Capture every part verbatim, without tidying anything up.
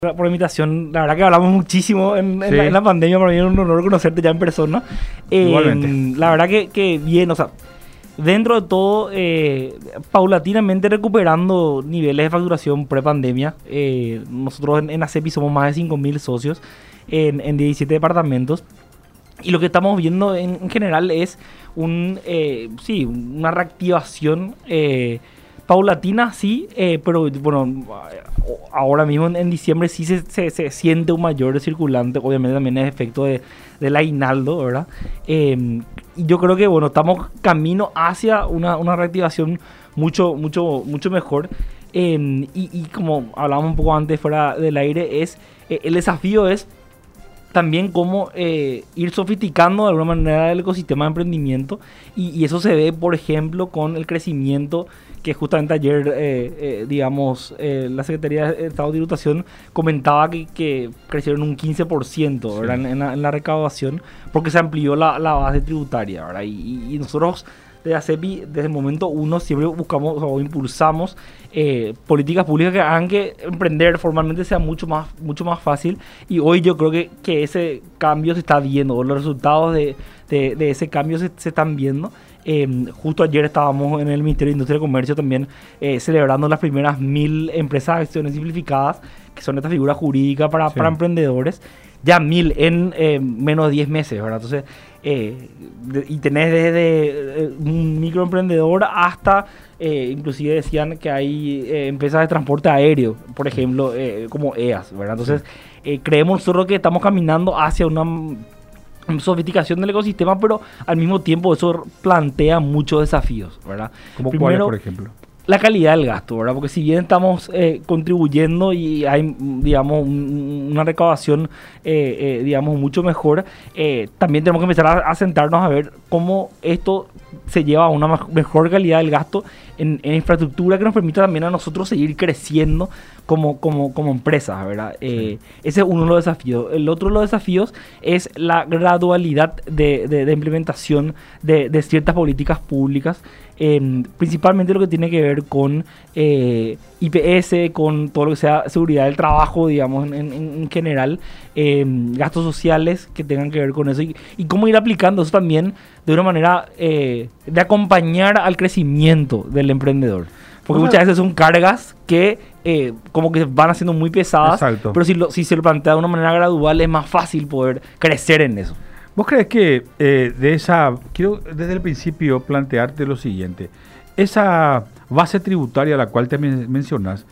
Por invitación. La verdad que hablamos muchísimo en, en, Sí. la, en la pandemia. Para mí es un honor conocerte ya en persona. Eh, Igualmente. La verdad que, que bien, o sea, dentro de todo, eh, paulatinamente recuperando niveles de facturación pre-pandemia. Eh, nosotros en, en ACEPI somos más de cinco mil socios en, en diecisiete departamentos. Y lo que estamos viendo en, en general es un, eh, sí, una reactivación eh, paulatina, sí, eh, pero bueno, ahora mismo en, en diciembre sí se, se, se siente un mayor circulante, obviamente también es efecto de, del aguinaldo, ¿verdad? Eh, y yo creo que, bueno, estamos camino hacia una, una reactivación mucho, mucho, mucho mejor. Eh, y, y como hablábamos un poco antes fuera del aire, es eh, el desafío es también cómo eh, ir sofisticando de alguna manera el ecosistema de emprendimiento y, y eso se ve, por ejemplo, con el crecimiento que justamente ayer, eh, eh, digamos, eh, la Secretaría de Estado de Tributación comentaba que, que crecieron un quince por ciento, ¿verdad? Sí. En, en la, en la recaudación porque se amplió la, la base tributaria, ¿verdad? Y, y nosotros de ACEPI, desde el momento uno, siempre buscamos o impulsamos eh, políticas públicas que hagan que emprender formalmente sea mucho más, mucho más fácil. Y hoy yo creo que, que ese cambio se está viendo, o los resultados de, de, de ese cambio se, se están viendo. Eh, justo ayer estábamos en el Ministerio de Industria y Comercio también eh, celebrando las primeras mil empresas de acciones simplificadas, que son estas figuras jurídicas para, Sí. para emprendedores. Ya mil en eh, menos de diez meses, ¿verdad? Entonces, eh, de- y tenés desde eh, un microemprendedor hasta, eh, inclusive decían que hay eh, empresas de transporte aéreo, por ejemplo, eh, como E A S, ¿verdad? Entonces, eh, creemos nosotros que estamos caminando hacia una mm, sofisticación del ecosistema, pero al mismo tiempo eso plantea muchos desafíos, ¿verdad? ¿Cómo cuáles, Primero, por ejemplo? la calidad del gasto, ¿verdad? Porque si bien estamos eh, contribuyendo y hay, mm, digamos, un- una recaudación, eh, eh, digamos, mucho mejor, eh, también tenemos que empezar a, a sentarnos a ver cómo esto se lleva a una maj- mejor calidad del gasto en, en infraestructura que nos permita también a nosotros seguir creciendo como, como, como empresas, ¿verdad? Eh, ese es uno de los desafíos. El otro de los desafíos es la gradualidad de, de- de implementación de, de ciertas políticas públicas, eh, principalmente lo que tiene que ver con eh, I P S, con todo lo que sea seguridad del trabajo, digamos, en, en- en general, eh, gastos sociales que tengan que ver con eso y, y cómo ir aplicando eso también de una manera eh, de acompañar al crecimiento del emprendedor. Porque O sea, muchas veces son cargas que eh, como que van haciendo muy pesadas, Exacto. pero si, lo, si se lo plantea de una manera gradual es más fácil poder crecer en eso. ¿Vos crees que eh, de esa, quiero desde el principio plantearte lo siguiente, esa base tributaria a la cual te men- mencionas,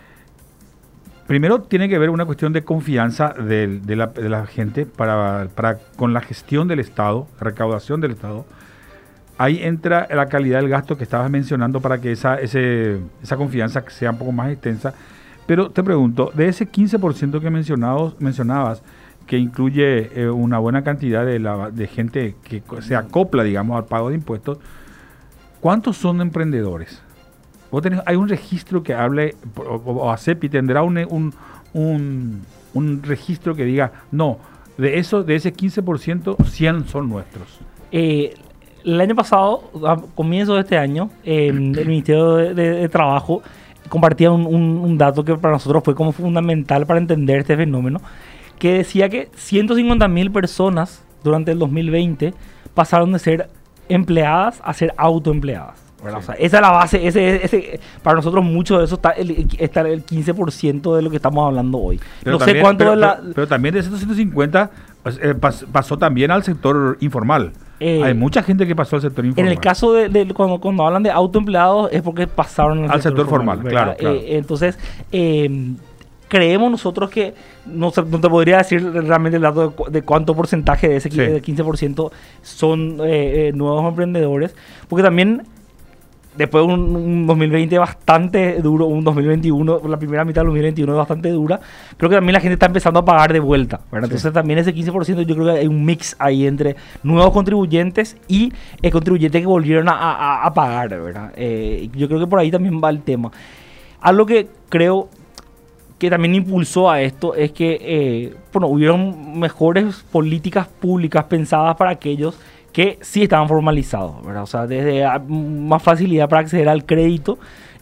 primero tiene que ver una cuestión de confianza del- de, la, de la gente para, para con la gestión del Estado, recaudación del Estado. Ahí entra la calidad del gasto que estabas mencionando para que esa, ese, esa confianza sea un poco más extensa. Pero te pregunto, de ese quince por ciento que mencionados, mencionabas, que incluye eh, una buena cantidad de, la, de gente que co- se acopla, digamos, al pago de impuestos, ¿cuántos son emprendedores? ¿Vos tenés, hay un registro que hable, o, o ACEPI tendrá un, un, un, un registro que diga, no, de eso, de ese quince por ciento, cien son nuestros? Eh, el año pasado, a comienzo de este año, eh, el Ministerio de, de- de Trabajo compartía un, un- un dato que para nosotros fue como fundamental para entender este fenómeno, que decía que ciento cincuenta mil personas durante el dos mil veinte pasaron de ser empleadas a ser autoempleadas, ¿verdad? Sí. O sea, esa es la base, ese, ese, para nosotros mucho de eso está el, está el quince por ciento de lo que estamos hablando hoy. Pero no sé también- cuánto pero, de la... pero- pero también de esos ciento cincuenta pues, eh, pas- pasó también al sector informal. Eh, Hay mucha gente que pasó al sector En informal. el caso de, de- cuando, cuando hablan de autoempleados es porque pasaron Al sector formal, ¿verdad? claro, claro. Eh, entonces, eh, creemos nosotros que, no, sé- no te podría decir realmente el dato de, cu- de cuánto porcentaje de ese Sí. qui- de quince por ciento son eh, eh, nuevos emprendedores, porque también después de un, un dos mil veinte bastante duro, un dos mil veintiuno, la primera mitad del dos mil veintiuno es bastante dura, creo que también la gente está empezando a pagar de vuelta, ¿verdad? Sí. Entonces también ese quince por ciento yo creo que hay un mix ahí entre nuevos contribuyentes y eh, contribuyentes que volvieron a, a- a pagar, ¿verdad? Eh, yo creo que por ahí también va el tema. Algo que creo que también impulsó a esto es que, eh, bueno, hubieron mejores políticas públicas pensadas para aquellos que sí estaban formalizados, ¿verdad? O sea, desde a- más facilidad para acceder al crédito,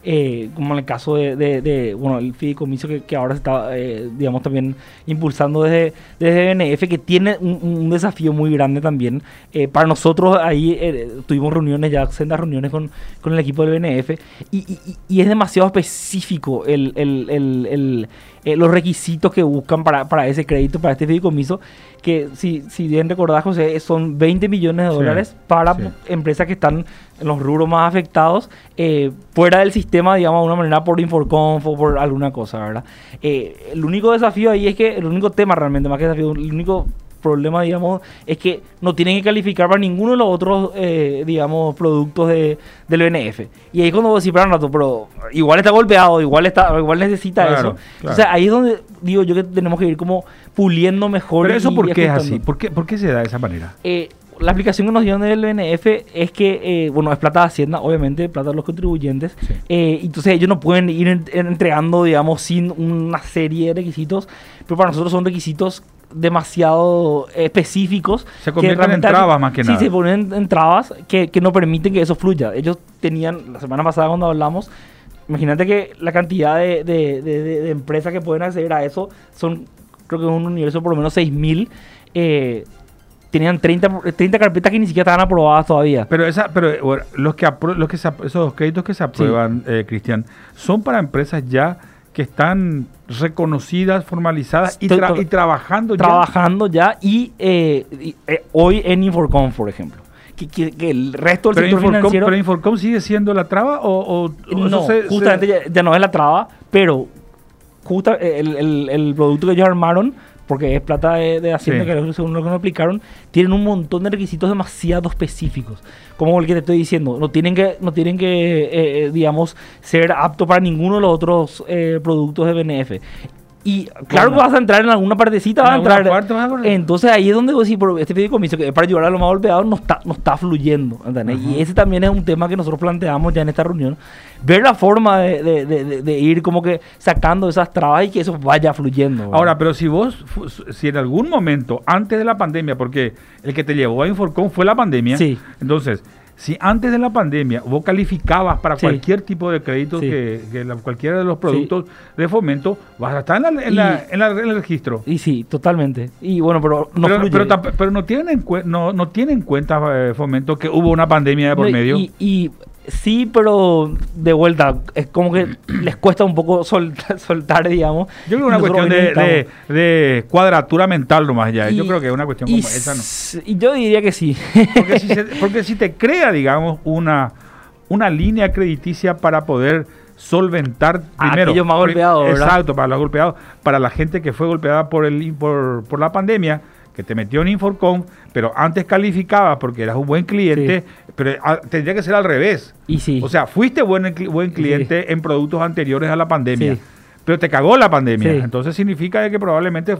eh, como en el caso de, de, de bueno, el fideicomiso que, que ahora se está, eh, digamos, también impulsando desde, desde B N F, que tiene un, un desafío muy grande también. Eh, para nosotros ahí eh, tuvimos reuniones, ya sendas reuniones con, con el equipo del B N F, y, y, y es demasiado específico el, el, el, el, eh, los requisitos que buscan para, para ese crédito, para este fideicomiso, que si, si bien recordás, José, son veinte millones de dólares sí, para sí. empresas que están en los rubros más afectados, eh, fuera del sistema, digamos, de alguna manera por Inforconf o por alguna cosa, ¿verdad? Eh, el único desafío ahí es que, el único tema realmente, más que desafío, el único problema, digamos, es que no tienen que calificar para ninguno de los otros, eh, digamos, productos de, del B N F. Y ahí es cuando vos decís, pero, rato, pero igual está golpeado, igual está, igual necesita claro, eso. Claro. O sea, ahí es donde digo yo que tenemos que ir como puliendo mejor. Pero eso, ¿por qué es así? ¿Por qué, ¿Por qué se da de esa manera? Eh, la explicación que nos dieron del B N F es que, eh, bueno, es plata de Hacienda, obviamente, plata de los contribuyentes. Sí. Eh, entonces ellos no pueden ir en, en, entregando, digamos, sin una serie de requisitos, pero para nosotros son requisitos demasiado específicos. Se convierten en trabas más que sí, nada. Sí, se ponen en trabas que, que no permiten que eso fluya. Ellos tenían, la semana pasada cuando hablamos, imagínate que la cantidad de, de, de, de, de empresas que pueden acceder a eso son, creo que es un universo por lo menos seis mil. Eh, tenían treinta, treinta carpetas que ni siquiera estaban aprobadas todavía. Pero esa, pero bueno, los que, apro- los que se, esos créditos que se aprueban, sí. eh, Cristian, son para empresas ya que están reconocidas, formalizadas y, tra- y trabajando ya. Trabajando ya y, eh, y eh, hoy en Inforconf, por ejemplo. Que, que, que el resto del pero sector Inforcom, financiero... ¿Pero Inforcom sigue siendo la traba o...? o, o no, se, justamente se... Ya, ya no es la traba, pero justa, el, el, el producto que ellos armaron, porque es plata de, de Hacienda, sí. que según lo que nos explicaron, tienen un montón de requisitos demasiado específicos. Como el que te estoy diciendo, no tienen que, no tienen que eh, digamos, ser aptos para ninguno de los otros eh, productos de B N F. Y claro bueno, que vas a entrar en alguna partecita, vas a entrar. Parte, vas a entonces ahí es donde vos decís, pero este fideicomiso que es para ayudar a los más golpeados no está, no está fluyendo. ¿Entendés? Uh-huh. Y ese también es un tema que nosotros planteamos ya en esta reunión. Ver la forma de, de, de, de ir como que sacando esas trabas y que eso vaya fluyendo. ¿verdad? Ahora, pero si vos, si en algún momento, antes de la pandemia, porque el que te llevó a Inforcom fue la pandemia, sí. entonces... Si antes de la pandemia vos calificabas para sí. cualquier tipo de crédito, sí. que, que la, cualquiera de los productos sí. de fomento, vas a estar en, la, en, y, la, en, la, en el registro. Y sí, totalmente. Y bueno, pero no pero, fluye. Pero, pero no tienen en cuen, no, no tiene en cuenta eh, fomento que hubo una pandemia de por no, medio. Y, y sí, pero de vuelta, es como que les cuesta un poco soltar, soltar digamos. Yo creo que es una cuestión de, de, de cuadratura mental nomás ya. Y, yo creo que es una cuestión como esa, ¿no? Y yo diría que sí. Porque si, se, porque si te crea, digamos, una, una línea crediticia para poder solventar primero. Aquellos más golpeados, ¿verdad? Exacto, para los golpeados, para la gente que fue golpeada por, el, por, por la pandemia, que te metió en Inforcom, pero antes calificabas porque eras un buen cliente, sí. pero a, tendría que ser al revés. Y sí. O sea, fuiste buen, buen cliente sí. en productos anteriores a la pandemia, sí. pero te cagó la pandemia. Sí. Entonces significa que probablemente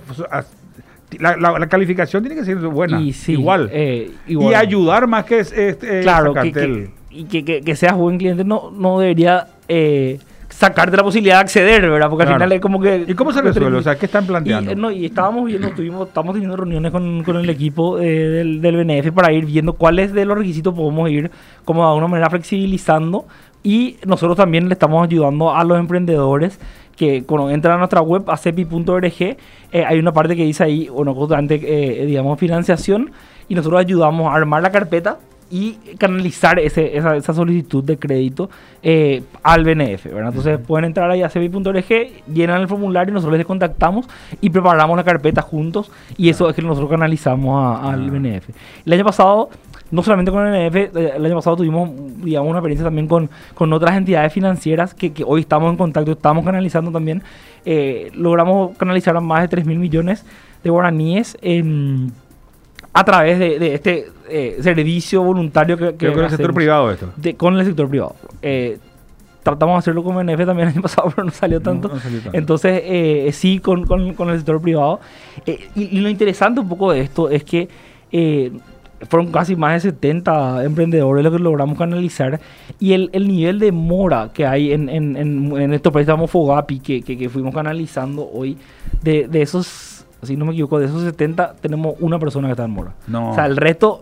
la, la, la calificación tiene que ser buena, y sí, igual. Eh, igual. Y ayudar más que este claro, que, que, y que, que, que seas buen cliente no, no debería... Eh, sacarte la posibilidad de acceder, ¿verdad? Porque claro. al final es como que... ¿Y cómo se resuelve? O sea, ¿qué están planteando? Y, no, y estábamos viendo, estuvimos, estamos teniendo reuniones con, con el equipo eh, del, del B N F para ir viendo cuáles de los requisitos podemos ir como de alguna manera flexibilizando, y nosotros también le estamos ayudando a los emprendedores que cuando entran a nuestra web, a cepi punto org, eh, hay una parte que dice ahí, bueno, justamente, eh, digamos, financiación, y nosotros ayudamos a armar la carpeta y canalizar ese, esa, esa solicitud de crédito eh, al B N F, ¿verdad? Entonces uh-huh. pueden entrar ahí a cepi punto org, llenan el formulario, nosotros les contactamos y preparamos la carpeta juntos, y eso uh-huh. es que nosotros canalizamos a, al uh-huh. B N F. El año pasado, no solamente con el B N F, el año pasado tuvimos, digamos, una experiencia también con, con otras entidades financieras que, que hoy estamos en contacto, estamos canalizando también. Eh, logramos canalizar a más de tres mil millones de guaraníes en... a través de, de este eh, servicio voluntario que, que con el sector privado esto. De, con el sector privado. Eh, tratamos de hacerlo con B N F también el año pasado, pero no salió tanto. No, no salió tanto. Entonces, eh, sí, con, con, con el sector privado. Eh, y, y lo interesante un poco de esto es que eh, fueron casi más de setenta emprendedores los que logramos canalizar. Y el, el nivel de mora que hay en, en, en, en estos préstamos Fogapi que, que, que fuimos canalizando hoy, de, de esos... si no me equivoco, de esos setenta tenemos una persona que está en mora. No. O sea, el resto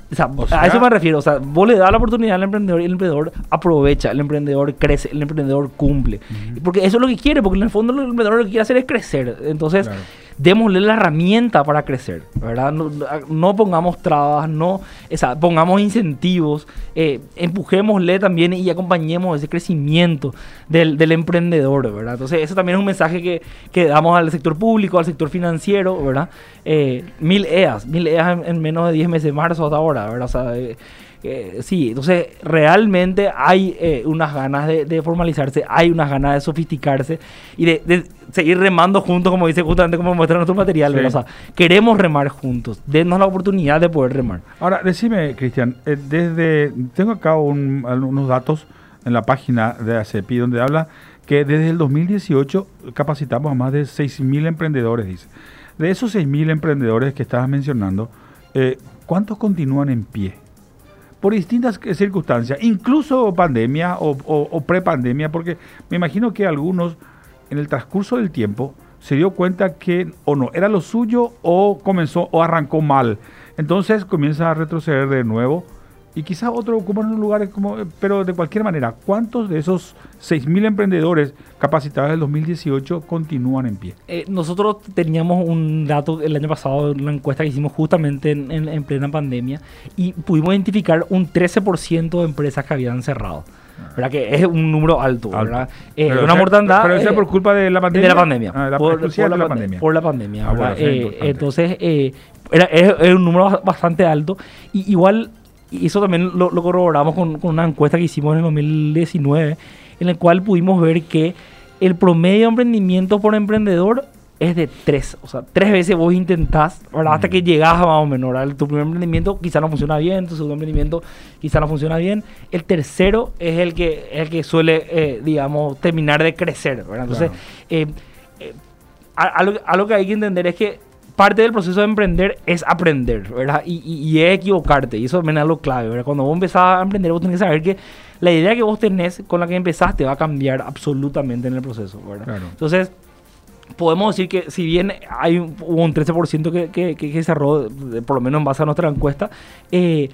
O sea, O sea, a eso me refiero. O sea, vos le das la oportunidad al emprendedor y el emprendedor aprovecha, el emprendedor crece, el emprendedor cumple. Uh-huh. Porque eso es lo que quiere, porque en el fondo el emprendedor lo que quiere hacer es crecer. Entonces, claro, démosle la herramienta para crecer, ¿verdad? No, no pongamos trabas, no, o sea, pongamos incentivos, eh, empujémosle también y acompañemos ese crecimiento del, del emprendedor, ¿verdad? Entonces, eso también es un mensaje que, que damos al sector público, al sector financiero, ¿verdad? Eh, mil E A S, mil E A S en, en menos de diez meses de marzo hasta ahora, ¿verdad? O sea, eh, Eh, sí, entonces realmente hay eh, unas ganas de, de formalizarse, hay unas ganas de sofisticarse y de, de seguir remando juntos, como dice justamente como muestra nuestro material, sí. ¿verdad? O sea, queremos remar juntos, denos la oportunidad de poder remar. Ahora, decime, Cristian, eh, desde tengo acá un, unos datos en la página de ACEPI donde habla que desde el dos mil dieciocho capacitamos a más de seis mil emprendedores, dice. De esos seis mil emprendedores que estabas mencionando, eh, ¿cuántos continúan en pie? Por distintas circunstancias, incluso pandemia o, o, o prepandemia, porque me imagino que algunos en el transcurso del tiempo se dio cuenta que o no era lo suyo o comenzó o arrancó mal. Entonces comienza a retroceder de nuevo y quizás otro ocupan un lugar como, pero de cualquier manera, ¿cuántos de esos seis mil emprendedores capacitados del dos mil dieciocho continúan en pie? Eh, nosotros teníamos un dato el año pasado, una encuesta que hicimos justamente en, en, en plena pandemia y pudimos identificar un trece por ciento de empresas que habían cerrado. ¿Verdad? Que es un número alto, alto. ¿verdad? Eh, pero una sea, mortandad. Pero eso es por culpa de la pandemia. De la pandemia. Ah, la, por, por, por, la, la pandemia. por la pandemia. Ah, bueno, eh, entonces, eh, era, era, era un número bastante alto. Y igual, y eso también lo, lo corroboramos con, con una encuesta que hicimos en el dos mil diecinueve, en la cual pudimos ver que el promedio de emprendimiento por emprendedor es de tres. O sea, tres veces vos intentás, ¿verdad? Mm. Hasta que llegás a más o menos, ¿verdad? Tu primer emprendimiento quizá no funciona bien, tu segundo emprendimiento quizá no funciona bien. El tercero es el que, el que suele, eh, digamos, terminar de crecer, ¿verdad? Entonces, claro. eh, eh, algo, algo que hay que entender es que parte del proceso de emprender es aprender, ¿verdad? Y, y, y es equivocarte, y eso también es lo clave, ¿verdad? Cuando vos empezás a emprender, vos tenés que saber que la idea que vos tenés con la que empezaste va a cambiar absolutamente en el proceso, ¿verdad? Claro. Entonces, podemos decir que si bien hay un, hubo un trece por ciento que, que, que, que cerró, por lo menos en base a nuestra encuesta, eh,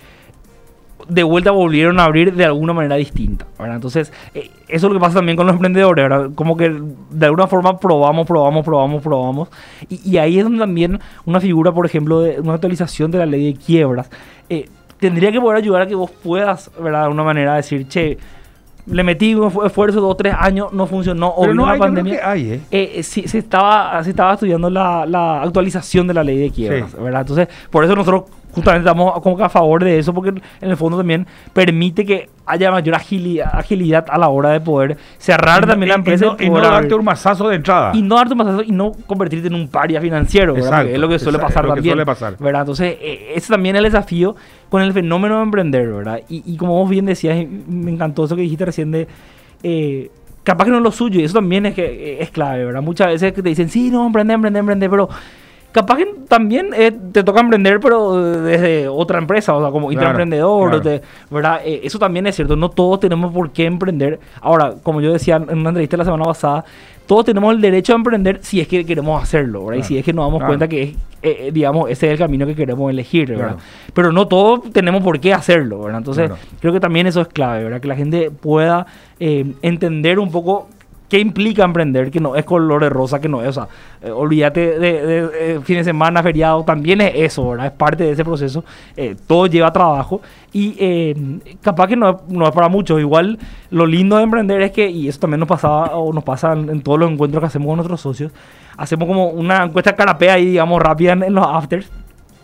de vuelta volvieron a abrir de alguna manera distinta, ¿verdad? Entonces, eh, eso es lo que pasa también con los emprendedores, ¿verdad? Como que de alguna forma probamos, probamos, probamos, probamos. Y, y ahí es donde también una figura, por ejemplo, de una actualización de la ley de quiebras, eh, tendría que poder ayudar a que vos puedas, ¿verdad? De alguna manera decir, che, le metí un esfuerzo dos o tres años, no funcionó, o no la hay, pandemia. Que hay, ¿eh? Eh, sí, se, estaba, se estaba estudiando la, la actualización de la ley de quiebras, sí. ¿verdad? Entonces, por eso nosotros justamente estamos como que a favor de eso, porque en el fondo también permite que haya mayor agilidad, agilidad a la hora de poder cerrar y también no, la empresa. Y no, y y no darte un mazazo de entrada. Y no darte un mazazo y no convertirte en un paria financiero, ¿verdad? Exacto, es lo que suele exacto, pasar lo que también. Suele pasar. ¿verdad? Entonces, eh, ese también es el desafío con el fenómeno de emprender, ¿verdad? Y, y como vos bien decías, me encantó eso que dijiste recién de... Eh, capaz que no es lo suyo, y eso también es que es clave, ¿verdad? Muchas veces que te dicen, sí, no, emprender, emprender, emprender, pero capaz que también eh, te toca emprender, pero desde otra empresa, o sea, como claro, intraemprendedor, claro. Te, ¿verdad? Eh, eso también es cierto, no todos tenemos por qué emprender. Ahora, como yo decía en una entrevista la semana pasada, todos tenemos el derecho a emprender si es que queremos hacerlo, ¿verdad? Claro. Y si es que nos damos claro. cuenta que, es, eh, digamos, ese es el camino que queremos elegir, ¿verdad? Claro. Pero no todos tenemos por qué hacerlo, ¿verdad? Entonces, claro. creo que también eso es clave, ¿verdad? Que la gente pueda eh, entender un poco qué implica emprender, que no es color de rosa, que no es, o sea, eh, olvídate de, de, de, de fin de semana, feriado, también es eso, ¿verdad? Es parte de ese proceso, eh, todo lleva trabajo y eh, capaz que no, no es para muchos. Igual lo lindo de emprender es que, y eso también nos pasaba o nos pasa en, en todos los encuentros que hacemos con nuestros socios, hacemos como una encuesta carapea ahí, digamos, rápida en, en los afters,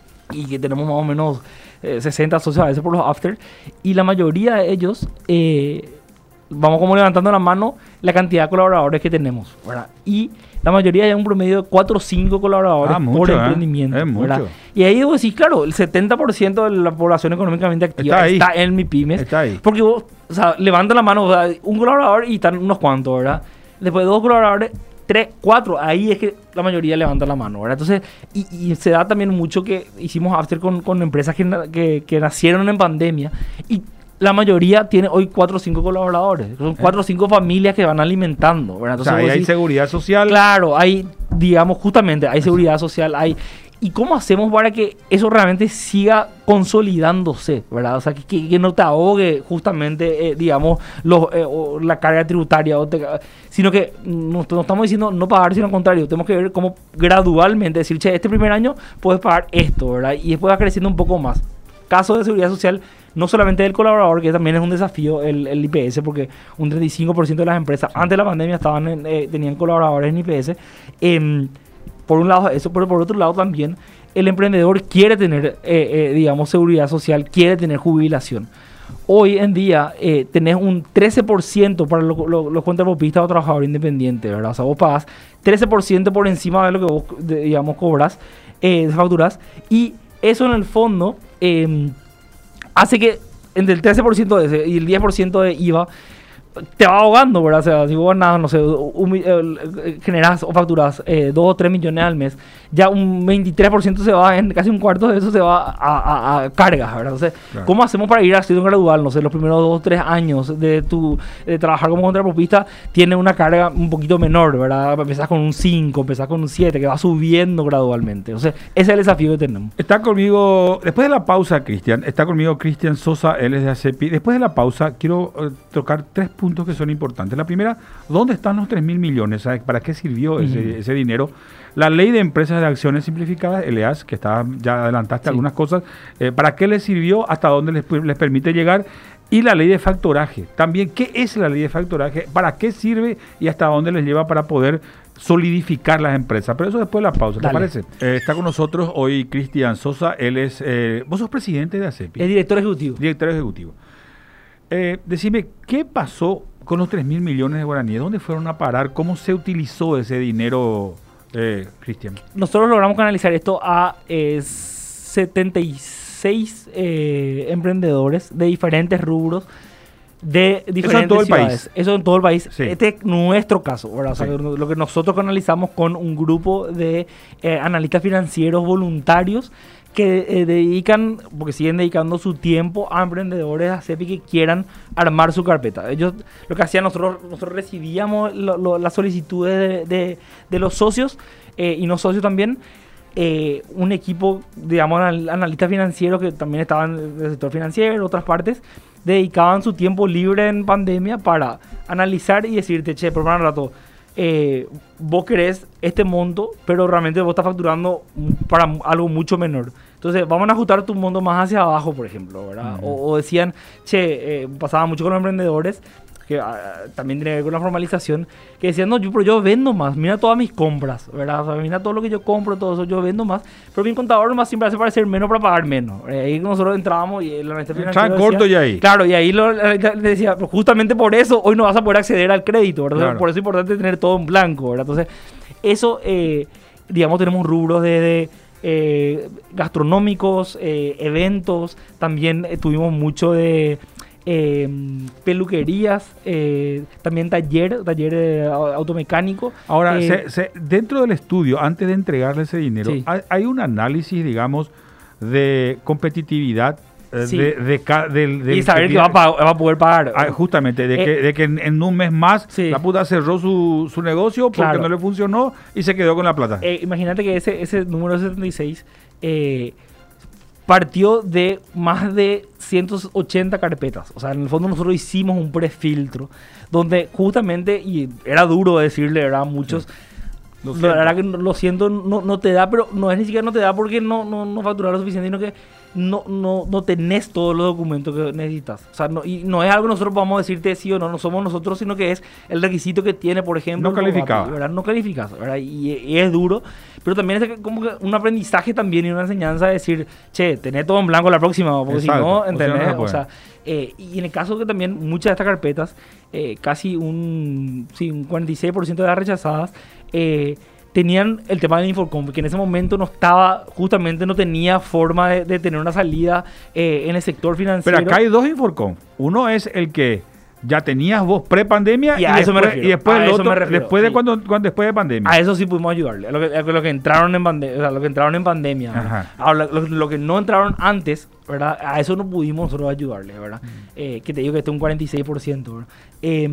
y que tenemos más o menos eh, sesenta socios a veces por los afters, y la mayoría de ellos... Eh, vamos como levantando la mano la cantidad de colaboradores que tenemos, ¿verdad? Y la mayoría hay un promedio de cuatro o cinco colaboradores ah, mucho, por emprendimiento, ¿eh? Es ¿verdad? Mucho. Y ahí debo decir, claro, el setenta por ciento de la población económicamente activa está, está en MIPYMES. Está ahí. Porque vos, o sea, levanta la mano, o sea, un colaborador y están unos cuantos, ¿verdad? Después de dos colaboradores, tres, cuatro, ahí es que la mayoría levanta la mano, ¿verdad? Entonces, y, y se da también mucho que hicimos after con, con empresas que, que, que nacieron en pandemia y la mayoría tiene hoy cuatro o cinco colaboradores. Son cuatro o cinco familias que van alimentando, ¿verdad? Entonces, o sea, ahí hay decís, seguridad social. Claro, hay, digamos, justamente, hay seguridad social, hay... ¿Y cómo hacemos para que eso realmente siga consolidándose, verdad? O sea, que, que, que no te ahogue justamente, eh, digamos, los, eh, o la carga tributaria, o te, sino que no, no estamos diciendo no pagar, sino al contrario, tenemos que ver cómo gradualmente decir, che, este primer año puedes pagar esto, ¿verdad? Y después va creciendo un poco más. Caso de seguridad social, no solamente del colaborador, que también es un desafío el, el I P S, porque un treinta y cinco por ciento de las empresas antes de la pandemia estaban en, eh, tenían colaboradores en I P S. Eh, Por un lado eso, pero por otro lado también el emprendedor quiere tener, eh, eh, digamos, seguridad social, quiere tener jubilación. Hoy en día eh, tenés un trece por ciento para lo, lo, los contrapropistas o trabajador independiente, ¿verdad? O sea, vos pagás trece por ciento por encima de lo que vos, de, digamos, cobras, eh, facturas, y eso en el fondo eh, hace que entre el trece por ciento de ese y el diez por ciento de I V A te va ahogando, ¿verdad? O sea, si vos ganás, no sé, un, eh, generás o facturás eh, dos o tres millones al mes, ya un veintitrés por ciento se va, en casi un cuarto de eso se va a, a, a cargas, ¿verdad? Entonces, claro. ¿Cómo hacemos para ir haciendo gradual? No sé, los primeros dos o tres años de tu de trabajar como contrapropista tiene una carga un poquito menor, ¿verdad? Empezás con un cinco, empezás con un siete, que va subiendo gradualmente. Entonces, ese es el desafío que tenemos. Está conmigo, después de la pausa, Cristian, está conmigo Cristian Sosa, él es de ACEPI. Después de la pausa, quiero uh, tocar tres puntos que son importantes. La primera, ¿dónde están los tres mil millones? ¿Sabes? ¿Para qué sirvió uh-huh. ese, ese dinero? La ley de empresas de acciones simplificadas, el E A S, que está, ya adelantaste sí. algunas cosas, eh, ¿para qué les sirvió? ¿Hasta dónde les, les permite llegar? Y la ley de factoraje. También, ¿qué es la ley de factoraje? ¿Para qué sirve? Y hasta dónde les lleva para poder solidificar las empresas. Pero eso después de la pausa, ¿te Dale. parece? Eh, está con nosotros hoy Cristian Sosa. Él es, eh, vos sos presidente de ACEPI. Es director ejecutivo. Director ejecutivo. Eh, decime, ¿qué pasó con los tres mil millones de guaraníes? ¿Dónde fueron a parar? ¿Cómo se utilizó ese dinero, eh, Cristian? Nosotros logramos canalizar esto a eh, setenta y seis eh, emprendedores de diferentes rubros, de diferentes Eso en todo ciudades. el país. Eso en todo el país. Sí. Este es nuestro caso, ¿verdad? O sea, sí. lo que nosotros canalizamos con un grupo de eh, analistas financieros voluntarios que eh, dedican, porque siguen dedicando su tiempo a emprendedores de ACEPI que quieran armar su carpeta. Ellos, lo que hacían, nosotros nosotros recibíamos lo, lo, las solicitudes de, de, de los socios eh, y no socios también, eh, un equipo, digamos, analistas financieros que también estaban del sector financiero, otras partes, dedicaban su tiempo libre en pandemia para analizar y decirte, che, por un rato, eh, vos querés este monto, pero realmente vos estás facturando para algo mucho menor. Entonces, vamos a ajustar tu monto más hacia abajo, por ejemplo, ¿verdad? Uh-huh. O, o decían, che, eh, pasaba mucho con los emprendedores, que uh, también tiene que ver con la formalización, que decían, no, yo, pero yo vendo más, mira todas mis compras, ¿verdad? O sea, mira todo lo que yo compro, todo eso, yo vendo más, pero mi contador nomás siempre hace parecer menos para pagar menos. Eh, ahí nosotros entrábamos y la analista financiera decía, corto y ahí. Claro, y ahí lo, le decía, pero justamente por eso hoy no vas a poder acceder al crédito, ¿verdad? Claro. Por eso es importante tener todo en blanco, ¿verdad? Entonces, eso, eh, digamos, tenemos rubros de... de eh, gastronómicos, eh, eventos, también eh, tuvimos mucho de... Eh, peluquerías, eh, también taller, taller eh, automecánico. Ahora, eh, se, se, dentro del estudio, antes de entregarle ese dinero, sí. hay, hay un análisis, digamos, de competitividad. Eh, sí. de, de, de, de, de, y saber que, que va, a pagar, va a poder pagar. Ah, justamente, de, eh, que, de que en, en un mes más sí. la puta cerró su, su negocio porque claro. no le funcionó y se quedó con la plata. Eh, imagínate que ese, ese número setenta y seis... Eh, partió de más de ciento ochenta carpetas. O sea, en el fondo nosotros hicimos un prefiltro donde justamente, y era duro decirle, ¿verdad? Muchos, sí. lo la verdad que lo siento, no, no te da, pero no es ni siquiera no te da porque no, no, no facturaron lo suficiente, sino que no, no, no tenés todos los documentos que necesitas. O sea, no, y no es algo que nosotros vamos a decirte sí o no, no somos nosotros, sino que es el requisito que tiene, por ejemplo. No calificado. ¿Verdad? No calificas, ¿verdad? Y, y es duro, pero también es como que un aprendizaje también y una enseñanza de decir, che, tenés todo en blanco la próxima, porque Exacto. si no, ¿entendés? O sea, eh, y en el caso que también muchas de estas carpetas, eh, casi un, sí, un cuarenta y seis por ciento de las rechazadas, eh, tenían el tema del Infocomm, que en ese momento no estaba, justamente no tenía forma de, de tener una salida eh, en el sector financiero. Pero acá hay dos Infocomm. Uno es el que ya tenías vos pre-pandemia Y y, a eso me después, refiero, y después a el eso me otro, refiero, después de sí. cuando, cuando después de pandemia. A eso sí pudimos ayudarle. A lo que, a lo que entraron en pandemia, o sea, lo que entraron en pandemia. Ajá. Ahora, lo, lo que no entraron antes, ¿verdad? A eso no pudimos nosotros ayudarle, ¿verdad? Mm. Eh, que te digo que este es un cuarenta y seis por ciento, ¿verdad? Eh,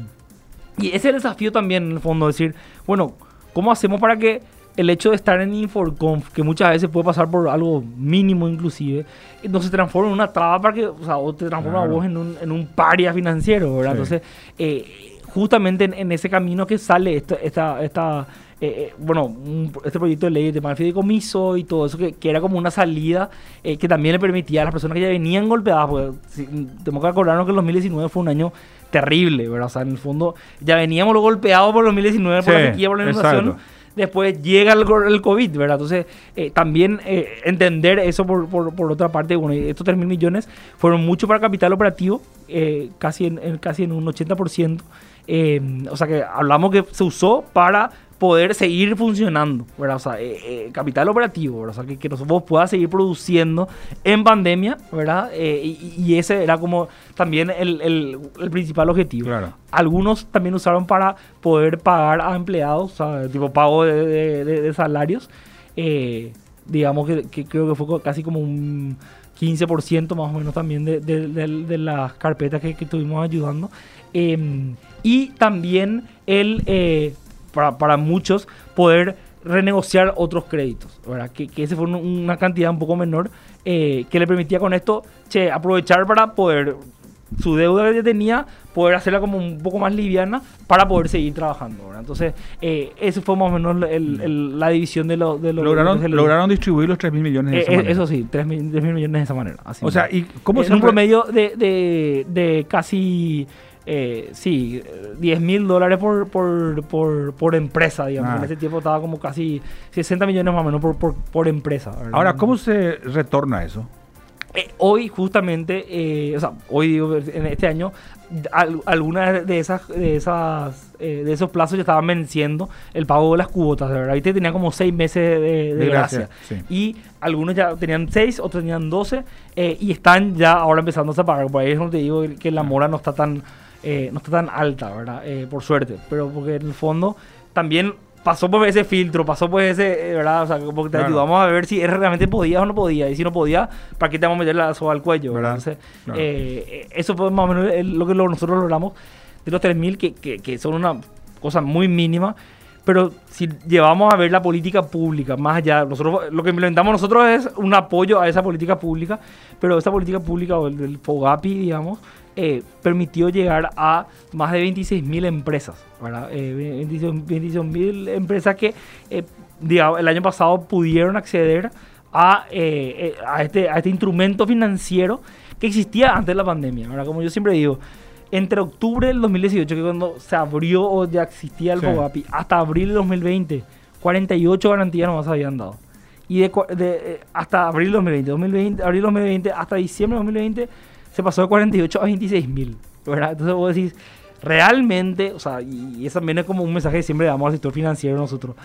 y ese es el desafío también, en el fondo, decir, bueno, ¿cómo hacemos para que el hecho de estar en InfoConf, que muchas veces puede pasar por algo mínimo inclusive, no se transforme en una traba para que, o sea, o te transforma Claro. a vos en un, en un paria financiero, ¿verdad? Sí. Entonces, eh, justamente en, en ese camino que sale esta, esta, esta eh, eh, bueno, un- este proyecto de ley de mal fideicomiso y todo eso, que, que era como una salida eh, que también le permitía a las personas que ya venían golpeadas, porque si, tenemos que acordarnos que el dos mil diecinueve fue un año terrible, ¿verdad? O sea, en el fondo ya veníamos lo golpeados por el dos mil diecinueve, por Sí, la sequía, por la inundación. exacto. Después llega el, go- el COVID, ¿verdad? Entonces, eh, también eh, entender eso por, por, por otra parte, bueno, y estos tres mil millones fueron mucho para capital operativo, eh, casi, en, en- casi en un ochenta por ciento. Eh, o sea que hablamos que se usó para poder seguir funcionando, ¿verdad? O sea, eh, eh, capital operativo, ¿verdad? O sea, que, que vos puedas seguir produciendo en pandemia, ¿verdad? Eh, y, y ese era como también el, el, el principal objetivo. Claro. Algunos también usaron para poder pagar a empleados, o sea, tipo pago de, de- de- de salarios. Eh, digamos que, que creo que fue co- casi como un quince por ciento más o menos también de, de- de- de las carpetas que, que estuvimos ayudando. Eh, y también el, eh, para, para muchos, poder renegociar otros créditos, ¿verdad? Que, que ese fue un- una cantidad un poco menor, eh, que le permitía con esto, che, aprovechar para poder su deuda que ya tenía, poder hacerla como un poco más liviana para poder seguir trabajando, ¿verdad? Entonces, eh, eso fue más o menos el- el- la división de los... De lo, Lograron, de lo- lograron distribuir los tres mil millones de eh, esa eh, manera. eso sí, tres mil millones de esa manera. Así O sea, mismo. ¿y cómo en se un re- promedio de, de, de casi... Eh, sí, diez mil dólares por, por, por, por empresa, digamos. Ah. En ese tiempo estaba como casi sesenta millones más o menos por, por, por empresa, ¿verdad? Ahora, ¿cómo se retorna eso? Eh, hoy justamente, eh, o sea, hoy digo, en este año, al- algunas de esas, de esas, eh, de esos plazos ya estaban venciendo el pago de las cuotas, de verdad. Ahorita tenía como seis meses de, de De gracia. gracia, sí. Y algunos ya tenían seis, otros tenían doce, eh, y están ya ahora empezando a pagar. Por ahí es donde te digo que la mora no está tan, eh, no está tan alta, ¿verdad? Eh, por suerte. Pero porque en el fondo también pasó por ese filtro, pasó por ese, eh, ¿verdad? O sea, como que te Claro. ayudamos a ver si él realmente podía o no podía. Y si no podía, ¿para qué te vamos a meter la soga al cuello? ¿Verdad? Entonces, Claro. eh, eh, eso fue más o menos el- lo que lo- nosotros logramos de los tres mil, que, que, que son una cosa muy mínima. Pero si llevamos a ver la política pública, más allá, nosotros lo que implementamos nosotros es un apoyo a esa política pública, pero esa política pública, o el del FOGAPI, digamos, eh, permitió llegar a más de veintiséis mil empresas, ¿verdad? Eh, veintiséis mil empresas que, eh, digamos, el año pasado pudieron acceder a, eh, eh, a, este, a este instrumento financiero que existía antes de la pandemia, ¿verdad? Como yo siempre digo, entre octubre del dos mil dieciocho, que cuando se abrió o ya existía el Sí. FOGAPI, hasta abril del dos mil veinte, cuarenta y ocho garantías nomás habían dado. Y de, cua- de, eh, hasta abril del dos mil veinte, dos mil veinte, abril del dos mil veinte, hasta diciembre del dos mil veinte, se pasó de cuarenta y ocho a veintiséis mil, ¿verdad? Entonces vos decís, realmente, o sea, y, y eso también es como un mensaje que siempre damos al sector financiero nosotros.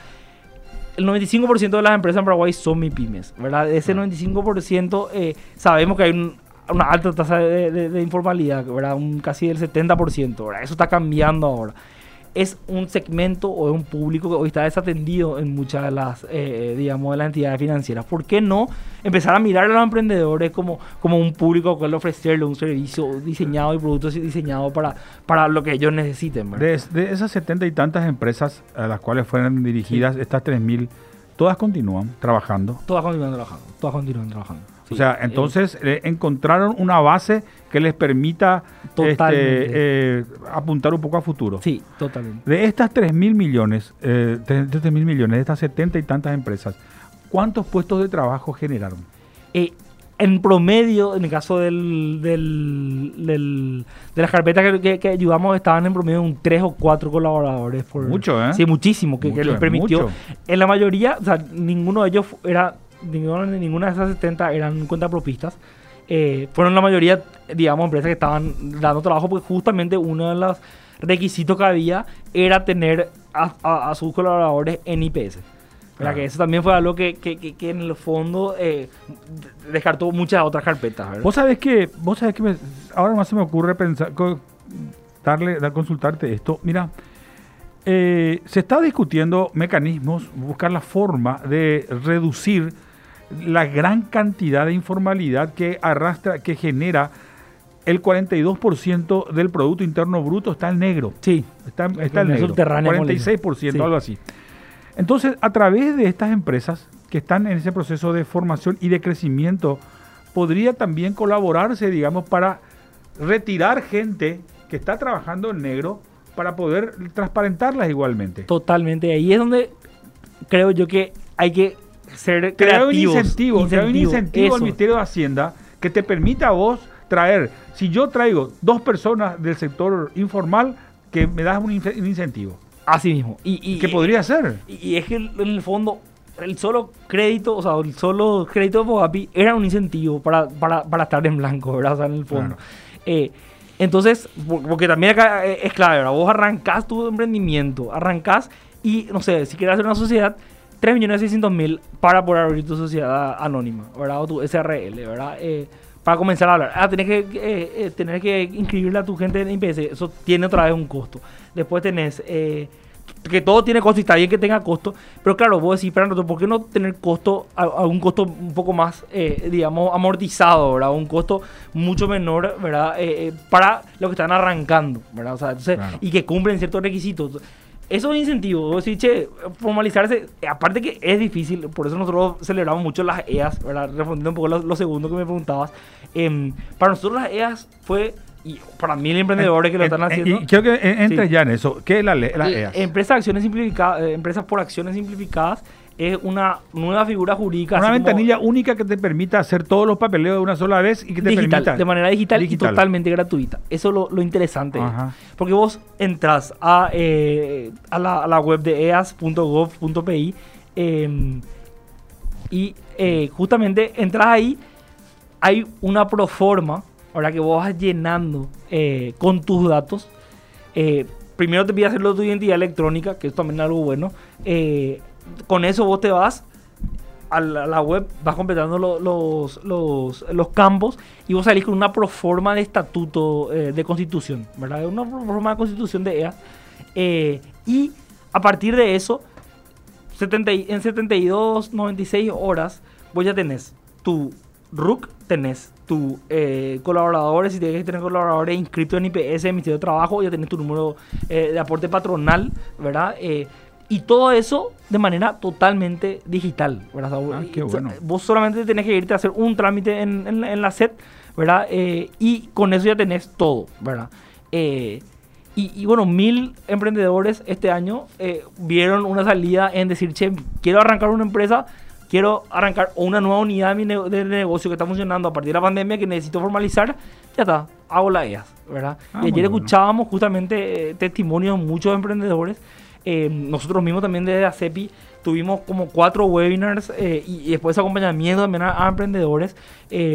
El noventa y cinco por ciento de las empresas en Paraguay son MIPYMES, ¿verdad? De ese noventa y cinco por ciento eh, sabemos que hay un- una alta tasa de, de- de informalidad, ¿verdad? Un casi del setenta por ciento, ¿verdad? Eso está cambiando ahora. Es un segmento o es un público que hoy está desatendido en muchas de las, eh, digamos, de las entidades financieras. ¿Por qué no empezar a mirar a los emprendedores como, como un público que ofrecerle un servicio diseñado y productos diseñados para, para lo que ellos necesiten, ¿verdad? De, de esas setenta y tantas empresas a las cuales fueron dirigidas estas tres mil, todas continúan trabajando. Todas continúan trabajando, todas continúan trabajando. O Sí, sea, eh, entonces eh, encontraron una base que les permita este, Totalmente. eh, apuntar un poco a futuro. sí, totalmente. De estas tres mil millones, eh, de tres mil millones, de estas setenta y tantas empresas, ¿cuántos puestos de trabajo generaron? Eh, en promedio, en el caso del, del, del- de las carpetas que, que- que ayudamos, estaban en promedio un tres o cuatro colaboradores. Por, Mucho, ¿eh? Sí, muchísimo, que, que Mucho, les es permitió. mucho. En la mayoría, o sea, ninguno de ellos fu- era, ninguno, ninguna de esas setenta eran cuentapropistas. Eh, fueron la mayoría, digamos, empresas que estaban dando trabajo, porque justamente uno de los requisitos que había era tener a, a- a sus colaboradores en I P S. ¿Verdad? Claro. Que eso también fue algo que, que, que- que en el fondo eh, descartó muchas otras carpetas, ¿verdad? Vos sabés que, vos sabés que me- ahora más se me ocurre pensar, co- darle, dar, consultarte esto. Mira, eh, se está discutiendo mecanismos, buscar la forma de reducir la gran cantidad de informalidad que arrastra, que genera el cuarenta y dos por ciento del Producto Interno Bruto está en negro. Sí. Está, está en negro. cuarenta y seis por ciento, sí. Algo así. Entonces, a través de estas empresas que están en ese proceso de formación y de crecimiento, podría también colaborarse, digamos, para retirar gente que está trabajando en negro para poder transparentarlas igualmente. Totalmente. Ahí es donde creo yo que hay que ser crear creativos. un incentivo, incentivo, un incentivo al eso. Ministerio de Hacienda que te permita a vos traer, si yo traigo dos personas del sector informal, que me das un, un incentivo. Así mismo. Y, y, ¿Qué podría ser? Y, y es que en el fondo, el solo crédito, o sea, el solo crédito de Fogapi era un incentivo para, para, para estar en blanco, ¿verdad? O sea, en el fondo. Claro. Eh, entonces, porque también acá es clave, ¿verdad? Vos arrancás tu emprendimiento, arrancás y, no sé, si quieres hacer una sociedad, tres millones seiscientos mil para poder abrir tu sociedad anónima, ¿verdad? O tu S R L, ¿verdad? Eh, para comenzar a hablar. Ah, tenés que, eh, eh, tenés que inscribirle a tu gente en I P S. Eso tiene otra vez un costo. Después tenés... Eh, que todo tiene costo y está bien que tenga costo, pero claro, vos decís, pero ¿por qué no tener costo a, a un costo un poco más, eh, digamos, amortizado, ¿verdad? Un costo mucho menor, ¿verdad? Eh, eh, para los que están arrancando, ¿verdad? O sea, entonces, claro. Y que cumplen ciertos requisitos. Esos incentivos, vos decís, che, formalizarse, aparte que es difícil, por eso nosotros celebramos mucho las E A S, ¿verdad? Respondiendo un poco lo, lo segundo que me preguntabas. Eh, para nosotros las E A S fue... Y para mí, los emprendedores que lo están haciendo... Y quiero que entres sí. ya en eso. ¿Qué es la, la E A S? Empresas, acciones simplificadas, eh, empresas por acciones simplificadas es una nueva figura jurídica. Una ventanilla como, única que te permita hacer todos los papeleos de una sola vez y que te digital, permita... De manera digital, digital y totalmente gratuita. Eso es lo, lo interesante. Ajá. Porque vos entras a, eh, a, la, a la web de e a s punto gov punto p i eh, y eh, justamente entras ahí, hay una proforma. Ahora que vos vas llenando eh, con tus datos, eh, primero te pide hacerlo tu identidad electrónica, que es también algo bueno. Eh, con eso vos te vas a la, a la web, vas completando lo, los, los, los campos y vos salís con una proforma de estatuto eh, de constitución, ¿verdad? Una proforma de constitución de E A. Eh, y a partir de eso, setenta, en setenta y dos, noventa y seis horas, vos ya tenés tu R U C, tenés tus eh, colaboradores, si tienes que tener colaboradores inscritos en I P S, Ministerio de Trabajo, ya tenés tu número eh, de aporte patronal, ¿verdad? Eh, y todo eso de manera totalmente digital, ¿verdad? Ah, qué bueno. Vos solamente tenés que irte a hacer un trámite en, en, en la S E T, ¿verdad? Eh, y con eso ya tenés todo, ¿verdad? Eh, y, y bueno, mil emprendedores este año eh, vieron una salida en decir, che, quiero arrancar una empresa, quiero arrancar una nueva unidad de mi ne- de negocio que está funcionando a partir de la pandemia que necesito formalizar, ya está, hago la E A S, ¿verdad? Ah, y ayer bueno. escuchábamos justamente eh, testimonios de muchos emprendedores. Eh, nosotros mismos también desde ACEPI tuvimos como cuatro webinars eh, y, y después acompañamiento también a, a emprendedores eh,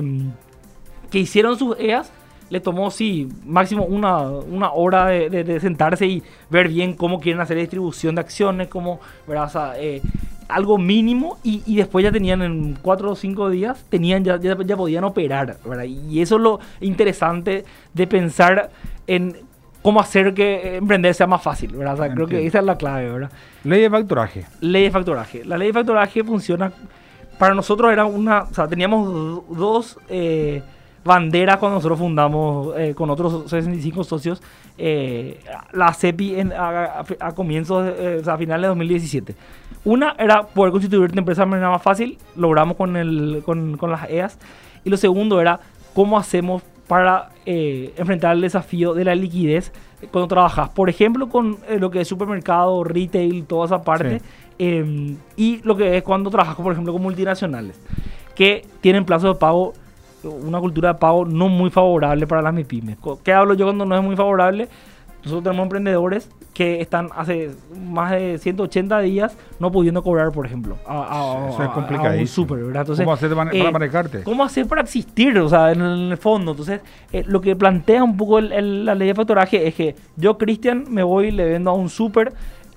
que hicieron sus E A S. Le tomó, sí, máximo una, una hora de, de, de sentarse y ver bien cómo quieren hacer distribución de acciones, cómo, ¿verdad? O sea, eh, algo mínimo y, y después ya tenían en cuatro o cinco días, tenían ya, ya, ya podían operar, ¿verdad? Y eso es lo interesante de pensar en cómo hacer que emprender sea más fácil, ¿verdad? O sea, creo que esa es la clave, ¿verdad? Ley de factoraje. Ley de factoraje. La ley de factoraje funciona, para nosotros era una, o sea, teníamos dos... Eh, banderas cuando nosotros fundamos eh, con otros sesenta y cinco socios eh, la ACEPI en, a, a, a comienzos, eh, o sea, a finales de dos mil diecisiete. Una era poder constituir una empresa de manera más fácil, logramos con, el, con, con las E A S. Y lo segundo era cómo hacemos para eh, enfrentar el desafío de la liquidez cuando trabajas, por ejemplo, con eh, lo que es supermercado, retail, toda esa parte, sí. eh, y lo que es cuando trabajas, por ejemplo, con multinacionales, que tienen plazos de pago, una cultura de pago no muy favorable para las MIPYMES. ¿Qué hablo yo cuando no es muy favorable? Nosotros tenemos emprendedores que están hace más de ciento ochenta días no pudiendo cobrar, por ejemplo, a, a, Eso es a, complicadísimo. a un súper, ¿verdad? Entonces, ¿cómo hacer para eh, manejarte? ¿Cómo hacer para existir? O sea, en el, en el fondo. Entonces, eh, lo que plantea un poco el, el, la ley de factoraje es que yo, Cristian, me voy y le vendo a un súper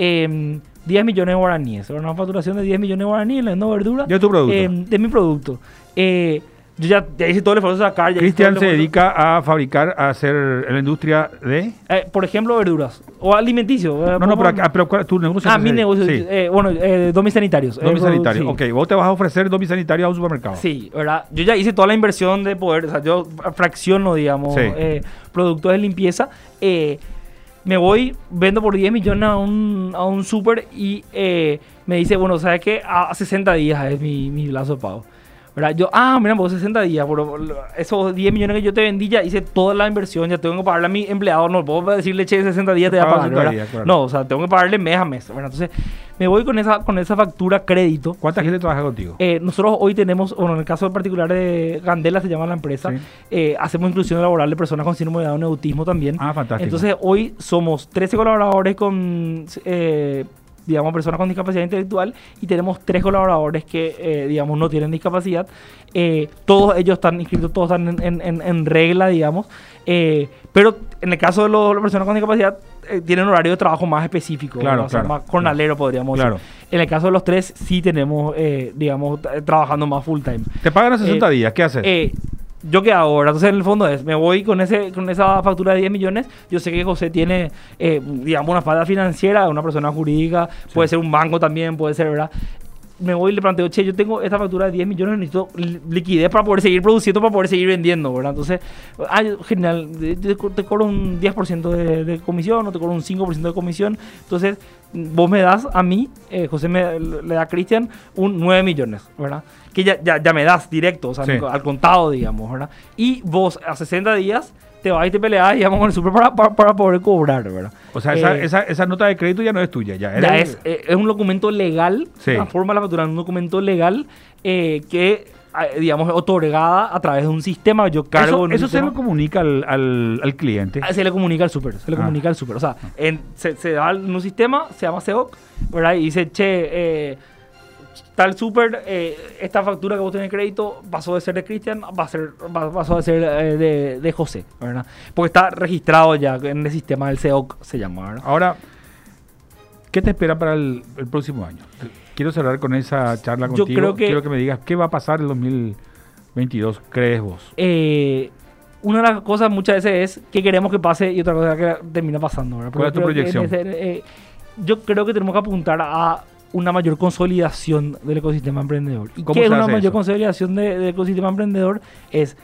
eh, diez millones de guaraníes. Una facturación de diez millones de guaraníes, le vendo verdura. ¿De tu producto? Eh, de mi producto. Eh, Yo ya, ya hice todo el esfuerzo de sacar. ya hice Cristian todo se el esfuerzo- dedica a fabricar, a hacer en la industria de... Eh, por ejemplo, verduras o alimenticio. eh, No, no, pongo- pero, ah, pero ¿cuál- tu negocio. Ah, qué mi se- negocio, Sí, eh, bueno, eh, domisanitarios. domi Eh, sanitario. sí. Ok, vos te vas a ofrecer domi sanitario a un supermercado. Sí, ¿verdad? Yo ya hice toda la inversión de poder, o sea, yo fracciono, digamos, Sí. eh, productos de limpieza. eh, me voy, vendo por diez millones a un, a un súper y eh, me dice, bueno, ¿sabes qué? A, a sesenta días es mi, mi plazo de pago. ¿Verdad? Yo, ah, mira, pues sesenta días, pero esos diez millones que yo te vendí ya hice toda la inversión, ya tengo que pagarle a mi empleado, no puedo decirle, che, sesenta días te voy a Pago pagar, sesenta ¿verdad? días, claro. No, o sea, tengo que pagarle mes a mes, ¿verdad? Entonces, me voy con esa, con esa factura crédito. ¿Cuánta gente trabaja contigo? Eh, nosotros hoy tenemos, bueno, en el caso particular de Gandela se llama la empresa, Sí. eh, hacemos inclusión laboral de personas con síndrome de Down y autismo también. Ah, fantástico. Entonces hoy somos trece colaboradores con, eh, digamos, personas con discapacidad intelectual y tenemos tres colaboradores que, eh, digamos, no tienen discapacidad. Eh, todos ellos están inscritos, todos están en, en- en- en regla, digamos. Eh, pero en el caso de los- las personas con discapacidad, eh, tienen horario de trabajo más específico, Claro, ¿verdad? O sea, claro, más jornalero, podríamos Claro. decir. En el caso de los tres, sí tenemos, eh, digamos, t- trabajando más full time. Te pagan a sesenta eh, días, ¿qué haces? Eh, ¿Yo qué hago ahora? Entonces, en el fondo es, me voy con ese con esa factura de diez millones. Yo sé que José tiene, eh, digamos, una espalda financiera, una persona jurídica, puede ser un banco también, puede ser, ¿verdad? Me voy y le planteo, che, yo tengo esta factura de diez millones, necesito li- liquidez para poder seguir produciendo, para poder seguir vendiendo, ¿verdad? Entonces, ah, yo- genial, te, te co- te cobro un diez por ciento de, de comisión o te cobro un cinco por ciento de comisión. Entonces, vos me das a mí, eh, José me, le da a Cristian un nueve millones, ¿verdad? Que ya, ya, ya me das directo, o sea, Sí. al contado, digamos, ¿verdad? Y vos a sesenta días te vas y te peleas, digamos, con el super para, para, para poder cobrar, ¿verdad? O sea, esa, Eh, esa, esa nota de crédito ya no es tuya, ya, ya eres- es, eh, es un documento legal, Sí. transforma la factura en un documento legal eh, que, eh, digamos, es otorgada a través de un sistema. Yo cargo Eso, en un eso se sistema. lo comunica al, al, al cliente. Ah, se le comunica al super, se le Ah. comunica al super. O sea, en- se, se da en un sistema, se llama S E O C, ¿verdad? Y dice, che, eh, tal super, eh, esta factura que vos tenés crédito pasó de ser de Cristian, va a ser, va- pasó a ser eh, de, de José, ¿verdad? Porque está registrado ya en el sistema del S E O C, se llama, ¿verdad? Ahora, ¿qué te espera para el, el próximo año? Quiero cerrar con esa charla Yo contigo. creo que- Quiero que me digas qué va a pasar el dos mil veintidós, ¿crees vos? Eh, una de las cosas muchas veces es que queremos que pase y otra cosa que termina pasando, ¿verdad? ¿Cuál es tu Porque creo que proyección? en ese, eh, yo creo que tenemos que apuntar a una mayor consolidación del ecosistema emprendedor. ¿Y ¿Cómo qué se es una hace mayor eso? consolidación de- del ecosistema emprendedor? Es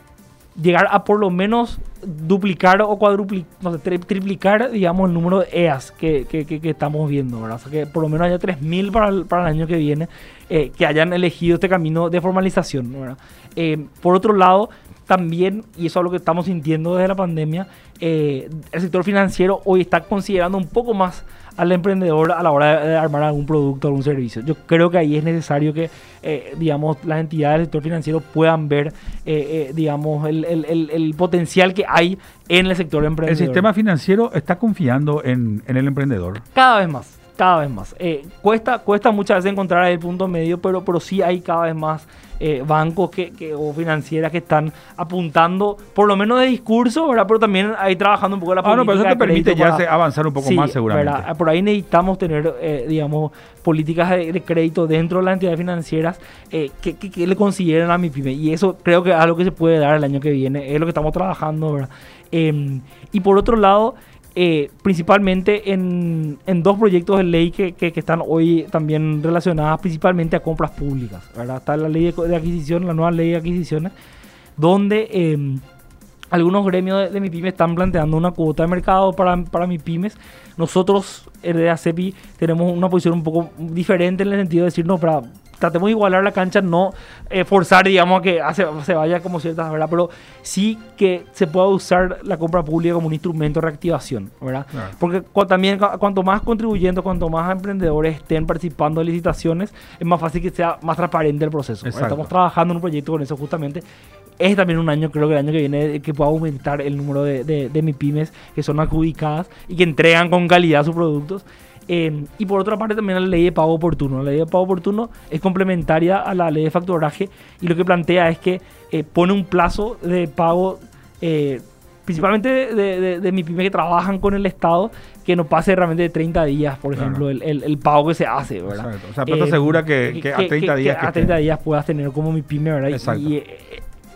llegar a por lo menos duplicar o cuadruplicar, no sé, tri- triplicar, digamos, el número de E A S que, que, que- que estamos viendo, ¿verdad? O sea, que por lo menos haya tres mil para el, para el año que viene eh, que hayan elegido este camino de formalización, ¿verdad? Eh, por otro lado, también, y eso es lo que estamos sintiendo desde la pandemia, eh, el sector financiero hoy está considerando un poco más al emprendedor a la hora de, de armar algún producto o algún servicio. Yo creo que ahí es necesario que, eh, digamos, las entidades del sector financiero puedan ver, eh, eh, digamos, el, el- el- el potencial que hay en el sector El emprendedor. sistema financiero está confiando en, en el emprendedor. Cada vez más, cada vez más. Eh, cuesta, cuesta muchas veces encontrar el punto medio, pero, pero sí hay cada vez más eh, bancos que, que- o financieras que están apuntando, por lo menos de discurso, ¿verdad? Pero también ahí trabajando un poco la Ah, no, pero eso política te de permite crédito ya para- se- avanzar un poco Sí, más seguramente. ¿verdad? Por ahí necesitamos tener, eh, digamos, políticas de, de crédito dentro de las entidades financieras eh, que, que- que le consideren a mi pyme. Y eso creo que es algo que se puede dar el año que viene. Es lo que estamos trabajando, ¿verdad? Eh, y por otro lado, eh, principalmente en, en dos proyectos de ley que, que- que están hoy también relacionadas principalmente a compras públicas, ¿verdad? Está la ley de, co- de adquisición, la nueva ley de adquisiciones, donde eh, algunos gremios de, de MIPYME están planteando una cuota de mercado para, para MIPYMES. Nosotros, el de ACEPI, tenemos una posición un poco diferente en el sentido de decir, no, para, tratemos de igualar la cancha, no eh, forzar, digamos, a que hace- se vaya como ciertas, ¿verdad? Pero sí que se pueda usar la compra pública como un instrumento de reactivación, ¿verdad? Claro. Porque cu- también cu- cuanto más contribuyentes, cuanto más emprendedores estén participando en licitaciones, es más fácil que sea más transparente el proceso. ¿verdad? Exacto. Estamos trabajando en un proyecto con eso justamente. Es también un año, creo que el año que viene, que pueda aumentar el número de, de, de MIPYMES que son adjudicadas y que entregan con calidad sus productos. Eh, y por otra parte también la ley de pago oportuno. La ley de pago oportuno es complementaria a la ley de facturaje y lo que plantea es que eh, pone un plazo de pago eh, principalmente de, de, de MIPYME que trabajan con el Estado, que no pase realmente de treinta días, por Claro. ejemplo, el, el, el pago que se hace, ¿verdad? Exacto. O sea, plata segura que- que a treinta días que a esté. treinta días puedas tener como MIPYME, ¿verdad? Y- Exacto. Y, eh,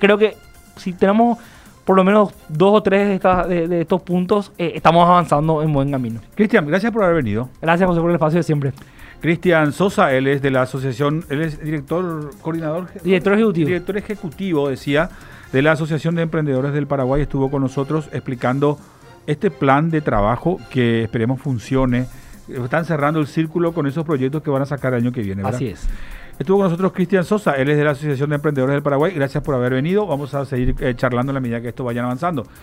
creo que si tenemos por lo menos dos o tres de, estas, de, de estos puntos, eh, estamos avanzando en buen camino. Cristian, gracias por haber venido. Gracias, José, por el espacio de siempre. Cristian Sosa, él es de la asociación, él es director, coordinador, director ejecutivo. Director ejecutivo, decía, de la Asociación de Emprendedores del Paraguay. Estuvo con nosotros explicando este plan de trabajo que esperemos funcione. Están cerrando el círculo con esos proyectos que van a sacar el año que viene, ¿verdad? Así es. Estuvo con nosotros Cristian Sosa, él es de la Asociación de Emprendedores del Paraguay. Gracias por haber venido. Vamos a seguir eh, charlando en la medida que esto vaya avanzando.